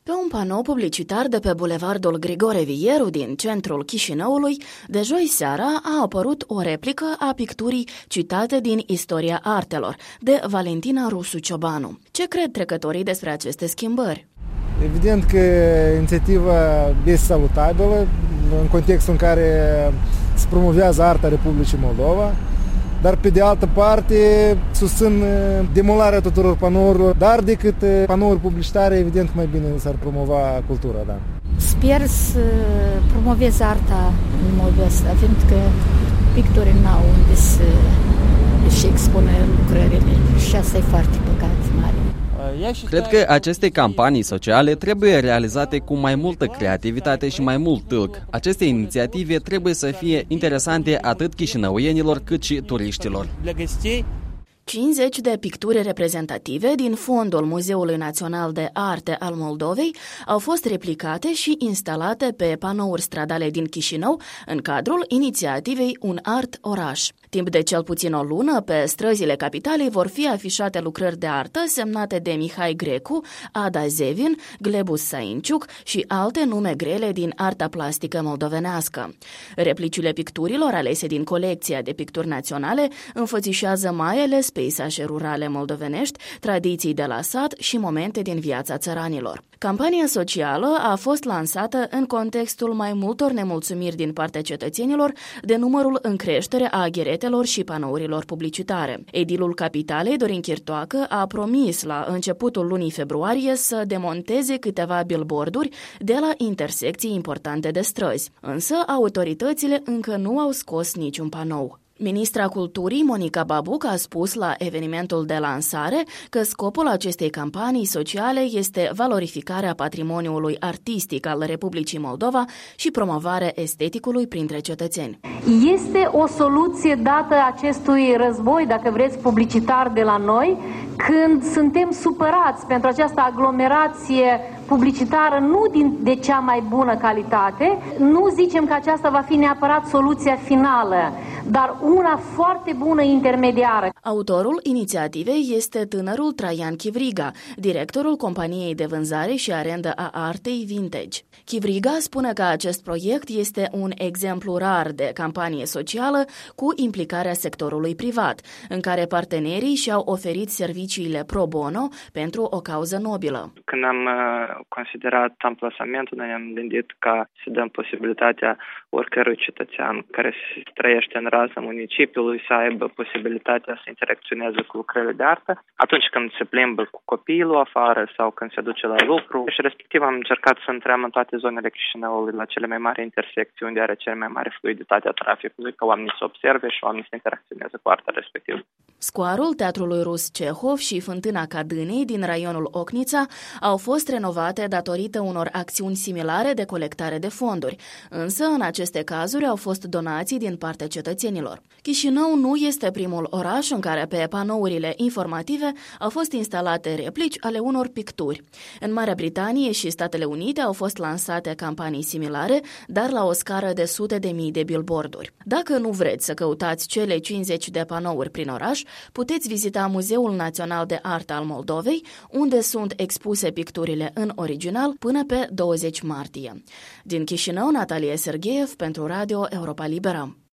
Pe un panou publicitar de pe bulevardul Grigore Vieru din centrul Chișinăului, de joi seara a apărut o replică a picturii citate din Istoria Artelor, de Valentina Rusu Ciobanu. Ce cred trecătorii despre aceste schimbări? Evident că inițiativa este salutabilă în contextul în care se promovează arta Republicii Moldova, dar pe de altă parte susțin demolarea tuturor panourilor, dar decât panouri publicitare, evident că mai bine s-ar promova cultura, da. Sper să promovez arta în modul ăsta, fiindcă pictorii n-au unde să-și expună lucrările și asta e foarte păcat mare. Cred că aceste campanii sociale trebuie realizate cu mai multă creativitate și mai mult tâlc. Aceste inițiative trebuie să fie interesante atât chișinăuienilor cât și turiștilor. 50 de picturi reprezentative din fondul Muzeului Național de Arte al Moldovei au fost replicate și instalate pe panouri stradale din Chișinău în cadrul inițiativei Un Art Oraș. Timp de cel puțin o lună, pe străzile capitalei vor fi afișate lucrări de artă semnate de Mihai Grecu, Ada Zevin, Glebus Sainciuc și alte nume grele din arta plastică moldovenească. Replicile picturilor alese din colecția de picturi naționale înfățișează mai ales peisaje rurale moldovenești, tradiții de la sat și momente din viața țăranilor. Campania socială a fost lansată în contextul mai multor nemulțumiri din partea cetățenilor de numărul în creștere a agheretelor și panourilor publicitare. Edilul Capitalei, Dorin Chirtoacă, a promis la începutul lunii februarie să demonteze câteva billboarduri de la intersecții importante de străzi. Însă autoritățile încă nu au scos niciun panou. Ministra Culturii, Monica Babuc, a spus la evenimentul de lansare că scopul acestei campanii sociale este valorificarea patrimoniului artistic al Republicii Moldova și promovarea esteticului printre cetățeni. Este o soluție dată acestui război, dacă vreți, publicitar de la noi, când suntem supărați pentru această aglomerație publicitară nu de cea mai bună calitate. Nu zicem că aceasta va fi neapărat soluția finală, dar una foarte bună intermediară. Autorul inițiativei este tânărul Traian Chivriga, directorul companiei de vânzare și arendă a artei Vintage. Chivriga spune că acest proiect este un exemplu rar de campanie socială cu implicarea sectorului privat, în care partenerii și-au oferit serviciile pro bono pentru o cauză nobilă. Când am considerat amplasamentul, noi ne-am gândit ca să dăm posibilitatea oricărui cetățean care trăiește în raza municipiului să aibă posibilitatea să interacționeze cu lucrările de artă atunci când se plimbă cu copilul afară sau când se duce la lucru. Și respectiv am încercat să intrăm în toate zonele Chișinăului, la cele mai mari intersecții unde are cea mai mare fluiditate a traficului, ca oamenii să observe și oamenii să interacționeze cu arta respectivă. Scoarul Teatrului Rus Cehov și Fântâna Cadânei din raionul Ocnița au fost renovate datorită unor acțiuni similare de colectare de fonduri, însă în aceste cazuri au fost donații din partea cetățenilor. Chișinău nu este primul oraș în care pe panourile informative au fost instalate replici ale unor picturi. În Marea Britanie și Statele Unite au fost lansate campanii similare, dar la o scară de sute de mii de billboarduri. Dacă nu vreți să căutați cele 50 de panouri prin oraș, puteți vizita Muzeul Național de Artă al Moldovei, unde sunt expuse picturile în original până pe 20 martie. Din Chișinău, Natalia Sergeev pentru Radio Europa Liberă.